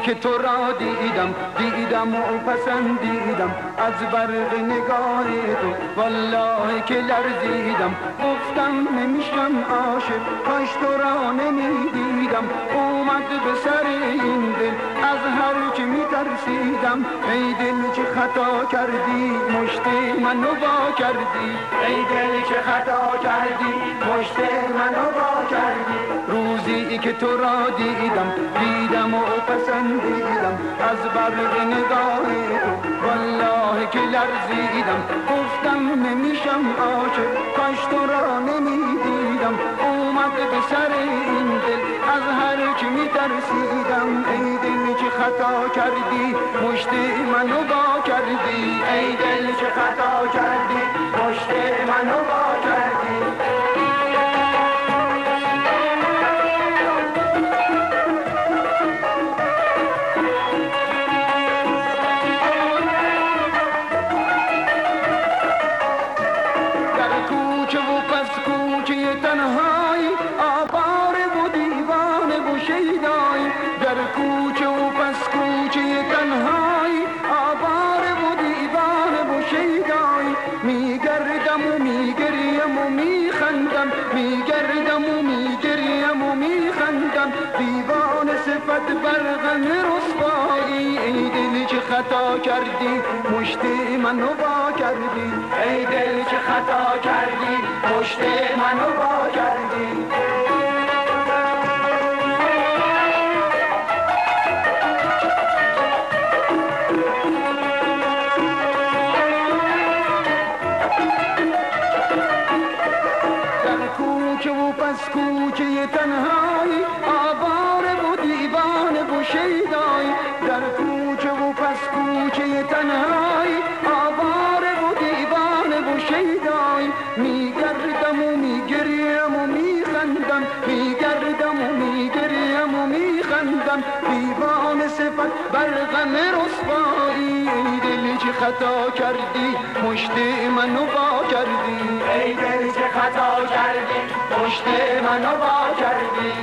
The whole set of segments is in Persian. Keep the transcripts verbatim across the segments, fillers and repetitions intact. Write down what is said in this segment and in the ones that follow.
که تو را دیدم دیدم و پسندیدم از برق نگاه تو والله که لرزیدم گفتم نمیشم عاشق کاش تو را نمیدیدم اومد به سر این دل از هر چی میترسیدم ای دل چه خطا کردی مشت منو وا کردی ای دل چه خطا کردی مشت منو وا کردی روزی که تو را دیدم دیدم و پسندیدم از برق نگاه تو والله که لرزیدم گفتم نمیشم عاشق کاش تو را نمیدیدم اومد به سر این دل از هر چی میترسیدم ای دل چه خطا کردی مشت منو وا کردی ای دل چه خطا کردی مشت منو وا کردی تنهایی آواره و دیوانه و شیدایی در کوچه و پس کوچه تنهایی آواره و دیوانه و شیدایی میگردم و میگریم و میخندم میگردم و میگریم و میخندم دیوانه صفت برغم رسوایی ای دل چه خطا کردی مشت منو وا کردی ای دل چه خطا کردی مشت منو وا کردی در کوچه و پس کوچه تنهایی آواره و دیوانه و شیدایی در کوچه و پس کوچه تنهایی آواره و دیوانه و شیدایی میگردم و میگریم و میخندم میگردم و میگریم و میخندم دیوانه صفت بر غم رسوایی ای دل چه خطا کردی مشت منو وا کردی ای دل چه خطا کردی مشت منو وا کردی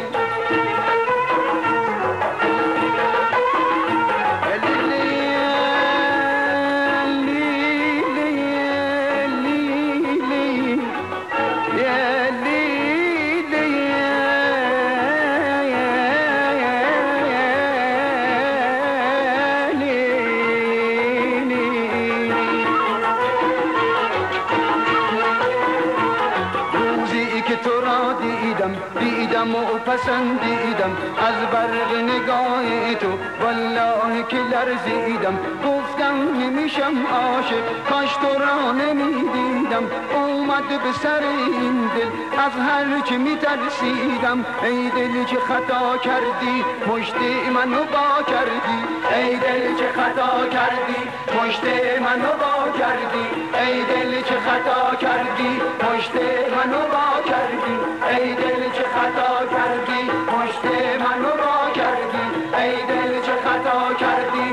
دیدم و پسندیدم از برق نگاه تو والله که لرزیدم گفتم نمیشم عاشق کاش تو را نمیدیدم اومد به سر این دل از هر چی میترسیدم ای دل چه خطا کردی مشت منو وا کردی ای دل چه خطا کردی مشت منو وا کردی ای دل چه خطا کردی مشت منو وا کردی ای دل چه خطا کردی مشت منو وا کردی ای دل چه خطا کردی